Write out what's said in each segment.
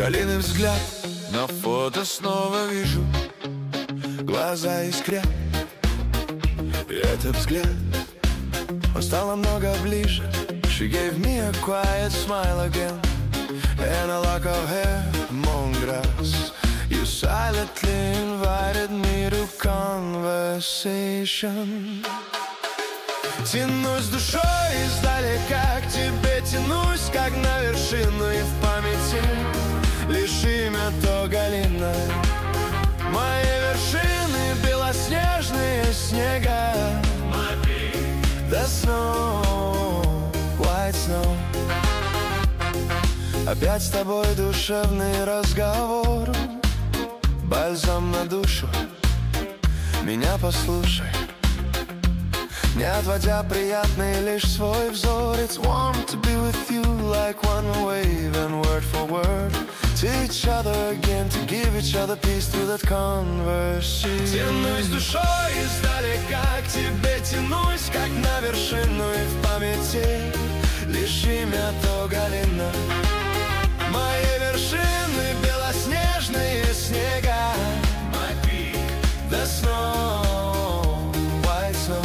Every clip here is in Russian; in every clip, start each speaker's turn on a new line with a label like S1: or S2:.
S1: Галины взгляд на фото снова вижу. Глаза искрят, и этот взгляд, он стал намного ближе. She gave me a quiet smile again, and a lock of hair among grass. You silently invited me to conversation. Тянусь душой издалека к тебе, тянусь как на вершину, и в памяти лишь имя то Галина. Мои вершины белоснежные снега. The snow, white snow. Опять с тобой душевный разговор, бальзам на душу, меня послушай, не отводя приятный лишь свой взор. It's warm to be with you, like one wave and word for word, to each other again, to give each other peace through that conversation. Тянусь душой издалека к тебе, тянусь как на вершину, и в памяти лишь имя то Галина. Мои вершины белоснежные снега. My peak, the snow, white snow.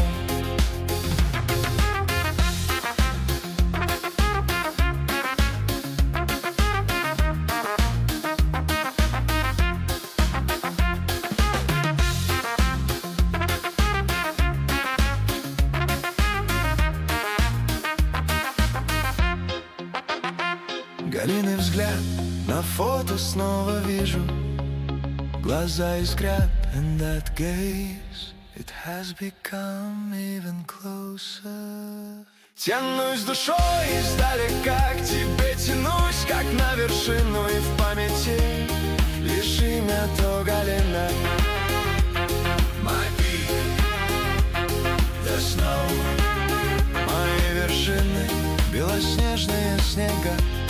S1: Галины взгляд на фото снова вижу. Глаза искрят, and that gaze, it has become even closer. Тянусь душой издалека к тебе, тянусь как на вершину, и в памяти лишь имя то Галина. My peak, the snow. Мои вершины белоснежные снега.